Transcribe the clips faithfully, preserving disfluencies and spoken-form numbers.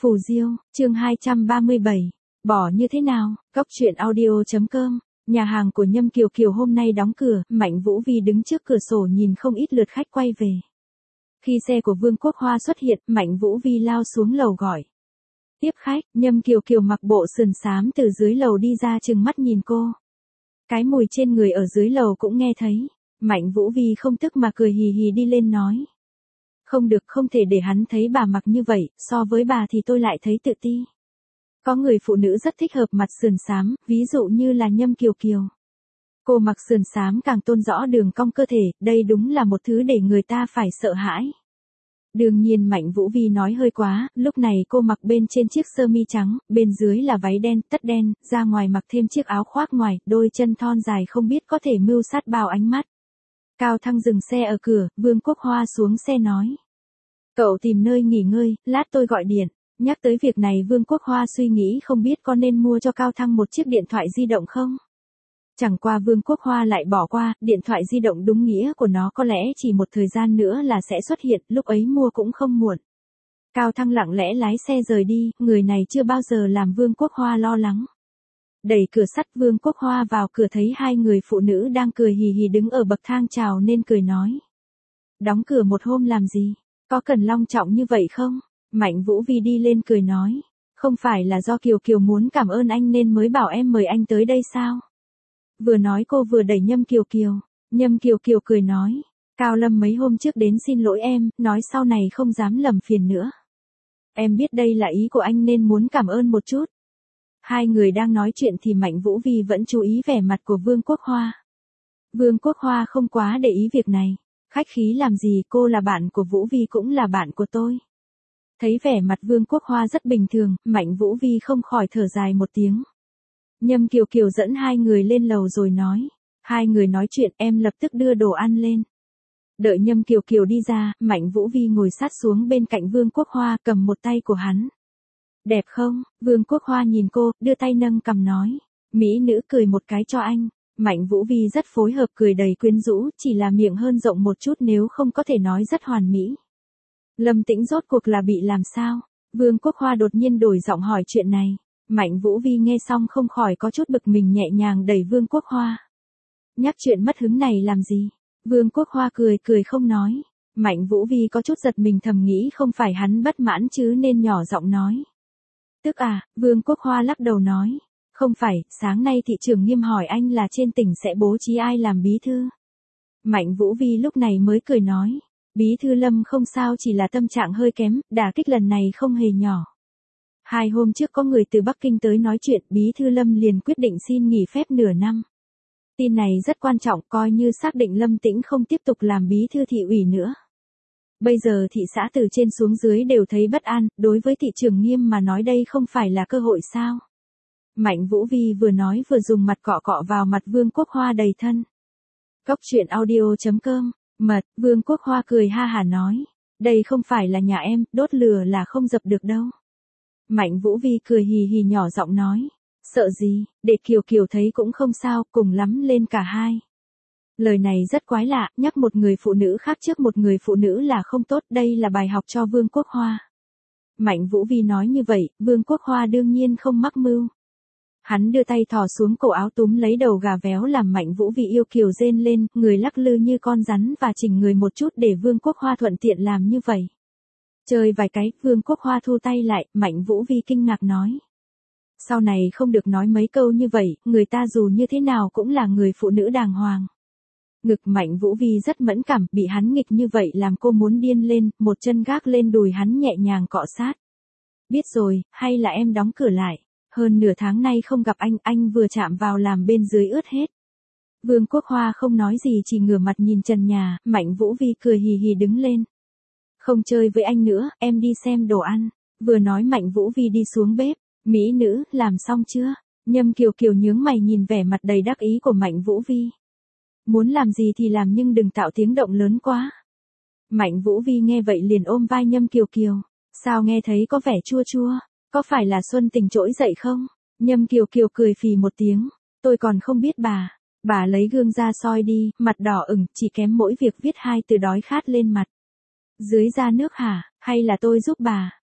Phù Diêu, chương hai trăm ba mươi bảy. Bỏ như thế nào? Góc truyện audio chấm com. Nhà hàng của Nhâm Kiều Kiều hôm nay đóng cửa, Mạnh Vũ Vi đứng trước cửa sổ nhìn không ít lượt khách quay về. Khi xe của Vương Quốc Hoa xuất hiện, Mạnh Vũ Vi lao xuống lầu gọi. Tiếp khách, Nhâm Kiều Kiều mặc bộ sườn xám từ dưới lầu đi ra trừng mắt nhìn cô. Cái mùi trên người ở dưới lầu cũng nghe thấy. Mạnh Vũ Vi không tức mà cười hì hì đi lên nói. Không được, không thể để hắn thấy bà mặc như vậy, so với bà thì tôi lại thấy tự ti. Có người phụ nữ rất thích hợp mặt sườn xám, ví dụ như là Nhâm Kiều Kiều. Cô mặc sườn xám càng tôn rõ đường cong cơ thể, đây đúng là một thứ để người ta phải sợ hãi. Đương nhiên Mạnh Vũ Vi nói hơi quá, lúc này cô mặc bên trên chiếc sơ mi trắng, bên dưới là váy đen, tất đen, ra ngoài mặc thêm chiếc áo khoác ngoài, đôi chân thon dài không biết có thể mưu sát bao ánh mắt. Cao Thăng dừng xe ở cửa, Vương Quốc Hoa xuống xe nói. Cậu tìm nơi nghỉ ngơi, lát tôi gọi điện. Nhắc tới việc này Vương Quốc Hoa suy nghĩ không biết có nên mua cho Cao Thăng một chiếc điện thoại di động không? Chẳng qua Vương Quốc Hoa lại bỏ qua, điện thoại di động đúng nghĩa của nó có lẽ chỉ một thời gian nữa là sẽ xuất hiện, lúc ấy mua cũng không muộn. Cao Thăng lặng lẽ lái xe rời đi, người này chưa bao giờ làm Vương Quốc Hoa lo lắng. Đẩy cửa sắt, Vương Quốc Hoa vào cửa thấy hai người phụ nữ đang cười hì hì đứng ở bậc thang chào nên cười nói. Đóng cửa một hôm làm gì? Có cần long trọng như vậy không? Mạnh Vũ Vi đi lên cười nói. Không phải là do Kiều Kiều muốn cảm ơn anh nên mới bảo em mời anh tới đây sao? Vừa nói cô vừa đẩy Nhâm Kiều Kiều. Nhâm Kiều Kiều cười nói. Cao Lâm mấy hôm trước đến xin lỗi em, nói sau này không dám lầm phiền nữa. Em biết đây là ý của anh nên muốn cảm ơn một chút. Hai người đang nói chuyện thì Mạnh Vũ Vi vẫn chú ý vẻ mặt của Vương Quốc Hoa. Vương Quốc Hoa không quá để ý việc này. Khách khí làm gì, cô là bạn của Vũ Vi cũng là bạn của tôi. Thấy vẻ mặt Vương Quốc Hoa rất bình thường, Mạnh Vũ Vi không khỏi thở dài một tiếng. Nhâm Kiều Kiều dẫn hai người lên lầu rồi nói. Hai người nói chuyện, em lập tức đưa đồ ăn lên. Đợi Nhâm Kiều Kiều đi ra, Mạnh Vũ Vi ngồi sát xuống bên cạnh Vương Quốc Hoa cầm một tay của hắn. Đẹp không? Vương Quốc Hoa nhìn cô, đưa tay nâng cằm nói. Mỹ nữ cười một cái cho anh. Mạnh Vũ Vi rất phối hợp cười đầy quyến rũ, chỉ là miệng hơn rộng một chút nếu không có thể nói rất hoàn mỹ. Lâm Tĩnh rốt cuộc là bị làm sao? Vương Quốc Hoa đột nhiên đổi giọng hỏi chuyện này. Mạnh Vũ Vi nghe xong không khỏi có chút bực mình, nhẹ nhàng đẩy Vương Quốc Hoa. Nhắc chuyện mất hứng này làm gì? Vương Quốc Hoa cười cười không nói. Mạnh Vũ Vi có chút giật mình, thầm nghĩ không phải hắn bất mãn chứ nên nhỏ giọng nói. Tức à? Vương Quốc Hoa lắc đầu nói. Không phải, sáng nay thị trưởng Nghiêm hỏi anh là trên tỉnh sẽ bố trí ai làm bí thư. Mạnh Vũ Vi lúc này mới cười nói. Bí thư Lâm không sao, chỉ là tâm trạng hơi kém, đả kích lần này không hề nhỏ. Hai hôm trước có người từ Bắc Kinh tới nói chuyện, Bí thư Lâm liền quyết định xin nghỉ phép nửa năm. Tin này rất quan trọng, coi như xác định Lâm Tĩnh không tiếp tục làm bí thư thị ủy nữa. Bây giờ thị xã từ trên xuống dưới đều thấy bất an, đối với thị trưởng Nghiêm mà nói đây không phải là cơ hội sao? Mạnh Vũ Vi vừa nói vừa dùng mặt cọ cọ vào mặt Vương Quốc Hoa đầy thân. Góc truyện audio chấm com. Mật, Vương Quốc Hoa cười ha hả nói. Đây không phải là nhà em, đốt lửa là không dập được đâu. Mạnh Vũ Vi cười hì hì nhỏ giọng nói. Sợ gì, để Kiều Kiều thấy cũng không sao, cùng lắm lên cả hai. Lời này rất quái lạ, nhắc một người phụ nữ khác trước một người phụ nữ là không tốt, đây là bài học cho Vương Quốc Hoa. Mạnh Vũ Vi nói như vậy, Vương Quốc Hoa đương nhiên không mắc mưu. Hắn đưa tay thò xuống cổ áo túm lấy đầu gà véo làm Mạnh Vũ Vi yêu kiều rên lên, người lắc lư như con rắn và chỉnh người một chút để Vương Quốc Hoa thuận tiện làm như vậy. Chơi vài cái, Vương Quốc Hoa thu tay lại, Mạnh Vũ Vi kinh ngạc nói. Sau này không được nói mấy câu như vậy, người ta dù như thế nào cũng là người phụ nữ đàng hoàng. Ngực Mạnh Vũ Vi rất mẫn cảm, bị hắn nghịch như vậy làm cô muốn điên lên, một chân gác lên đùi hắn nhẹ nhàng cọ sát. Biết rồi, hay là em đóng cửa lại. Hơn nửa tháng nay không gặp anh, anh vừa chạm vào làm bên dưới ướt hết. Vương Quốc Hoa không nói gì, chỉ ngửa mặt nhìn trần nhà, Mạnh Vũ Vi cười hì hì đứng lên. Không chơi với anh nữa, em đi xem đồ ăn. Vừa nói Mạnh Vũ Vi đi xuống bếp. Mỹ nữ, làm xong chưa? Nhâm Kiều Kiều nhướng mày nhìn vẻ mặt đầy đắc ý của Mạnh Vũ Vi. Muốn làm gì thì làm nhưng đừng tạo tiếng động lớn quá. Mạnh Vũ Vi nghe vậy liền ôm vai Nhâm Kiều Kiều. Sao nghe thấy có vẻ chua chua? Có phải là Xuân Tình trỗi dậy không? Nhâm Kiều Kiều cười phì một tiếng. Tôi còn không biết bà. Bà lấy gương ra soi đi, mặt đỏ ửng, chỉ kém mỗi việc viết hai từ đói khát lên mặt. Dưới ra nước hả, hay là tôi giúp bà?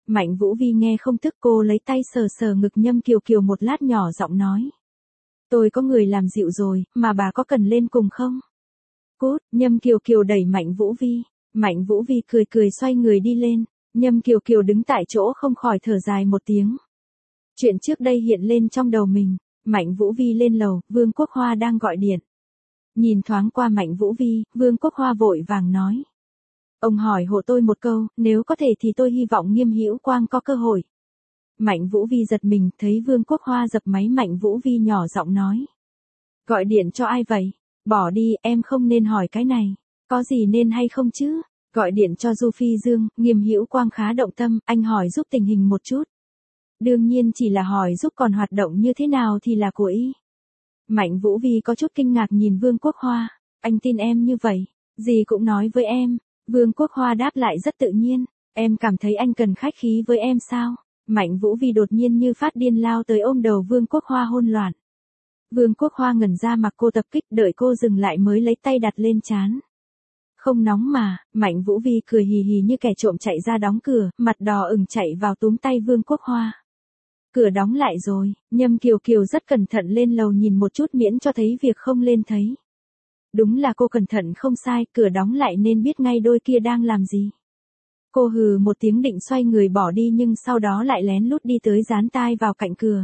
Mạnh Vũ Vi nghe không tức, cô lấy tay sờ sờ ngực Nhâm Kiều Kiều một lát nhỏ giọng nói. Tôi có người làm dịu rồi, mà bà có cần lên cùng không? Cút, Nhâm Kiều Kiều đẩy Mạnh Vũ Vi. Mạnh Vũ Vi cười cười xoay người đi lên. Nhâm Kiều Kiều đứng tại chỗ không khỏi thở dài một tiếng. Chuyện trước đây hiện lên trong đầu mình. Mạnh Vũ Vi lên lầu, Vương Quốc Hoa đang gọi điện. Nhìn thoáng qua Mạnh Vũ Vi, Vương Quốc Hoa vội vàng nói. Ông hỏi hộ tôi một câu, nếu có thể thì tôi hy vọng Nghiêm Hữu Quang có cơ hội. Mạnh Vũ Vi giật mình, thấy Vương Quốc Hoa dập máy. Mạnh Vũ Vi nhỏ giọng nói. Gọi điện cho ai vậy? Bỏ đi, em không nên hỏi cái này. Có gì nên hay không chứ? Gọi điện cho Du Phi Dương, Nghiêm Hữu Quang khá động tâm, anh hỏi giúp tình hình một chút. Đương nhiên chỉ là hỏi giúp, còn hoạt động như thế nào thì là của ý. Mạnh Vũ Vi có chút kinh ngạc nhìn Vương Quốc Hoa. Anh tin em như vậy, gì cũng nói với em. Vương Quốc Hoa đáp lại rất tự nhiên. Em cảm thấy anh cần khách khí với em sao? Mạnh Vũ Vi đột nhiên như phát điên lao tới ôm đầu Vương Quốc Hoa hôn loạn. Vương Quốc Hoa ngẩn ra mặc cô tập kích, đợi cô dừng lại mới lấy tay đặt lên trán. Không nóng mà. Mạnh Vũ Vi cười hì hì như kẻ trộm chạy ra đóng cửa, mặt đỏ ửng chạy vào túm tay Vương Quốc Hoa. Cửa đóng lại rồi, Nhâm Kiều Kiều rất cẩn thận lên lầu nhìn một chút miễn cho thấy việc không lên thấy. Đúng là cô cẩn thận không sai, cửa đóng lại nên biết ngay đôi kia đang làm gì. Cô hừ một tiếng định xoay người bỏ đi nhưng sau đó lại lén lút đi tới dán tai vào cạnh cửa.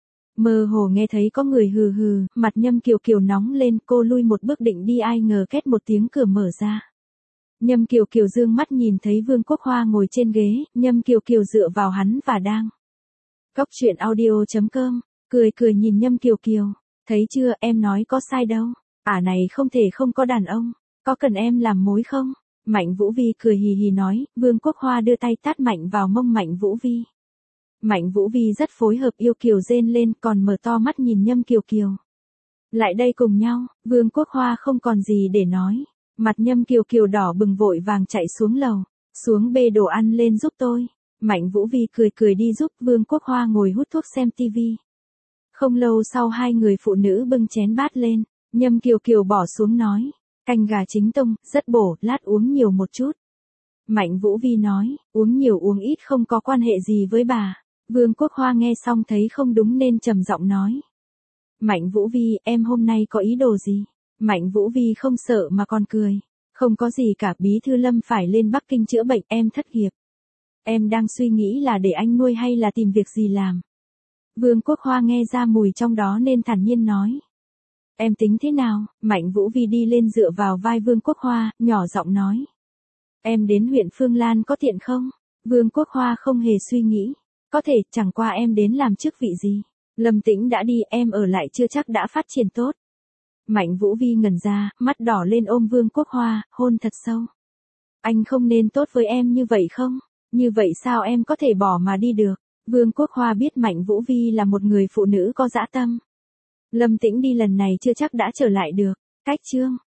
Mơ hồ nghe thấy có người hừ hừ, mặt Nhâm Kiều Kiều nóng lên, cô lui một bước định đi, ai ngờ két một tiếng cửa mở ra. Nhâm Kiều Kiều dương mắt nhìn thấy Vương Quốc Hoa ngồi trên ghế, Nhâm Kiều Kiều dựa vào hắn và đang. Cóc truyện audio chấm com, cười cười nhìn Nhâm Kiều Kiều, thấy chưa, em nói có sai đâu, ả này không thể không có đàn ông, có cần em làm mối không? Mạnh Vũ Vi cười hì hì nói, Vương Quốc Hoa đưa tay tát mạnh vào mông Mạnh Vũ Vi. Mạnh Vũ Vi rất phối hợp, yêu kiều rên lên, còn mở to mắt nhìn Nhâm Kiều Kiều. Lại đây cùng nhau. Vương Quốc Hoa không còn gì để nói. Mặt Nhâm Kiều Kiều đỏ bừng vội vàng chạy xuống lầu. Xuống bê đồ ăn lên giúp tôi. Mạnh Vũ Vi cười cười đi giúp. Vương Quốc Hoa ngồi hút thuốc xem tivi. Không lâu sau hai người phụ nữ bưng chén bát lên. Nhâm Kiều Kiều bỏ xuống nói. Canh gà chính tông, rất bổ, lát uống nhiều một chút. Mạnh Vũ Vi nói, uống nhiều uống ít không có quan hệ gì với bà. Vương Quốc Hoa nghe xong thấy không đúng nên trầm giọng nói. Mạnh Vũ Vi, em hôm nay có ý đồ gì? Mạnh Vũ Vi không sợ mà còn cười. Không có gì cả, Bí thư Lâm phải lên Bắc Kinh chữa bệnh, em thất nghiệp. Em đang suy nghĩ là để anh nuôi hay là tìm việc gì làm. Vương Quốc Hoa nghe ra mùi trong đó nên thản nhiên nói. Em tính thế nào? Mạnh Vũ Vi đi lên dựa vào vai Vương Quốc Hoa, nhỏ giọng nói. Em đến huyện Phương Lan có tiện không? Vương Quốc Hoa không hề suy nghĩ. Có thể, chẳng qua em đến làm chức vị gì. Lâm Tĩnh đã đi, em ở lại chưa chắc đã phát triển tốt. Mạnh Vũ Vi ngẩn ra, mắt đỏ lên ôm Vương Quốc Hoa, hôn thật sâu. Anh không nên tốt với em như vậy không? Như vậy sao em có thể bỏ mà đi được? Vương Quốc Hoa biết Mạnh Vũ Vi là một người phụ nữ có dã tâm. Lâm Tĩnh đi lần này chưa chắc đã trở lại được. Cách chương.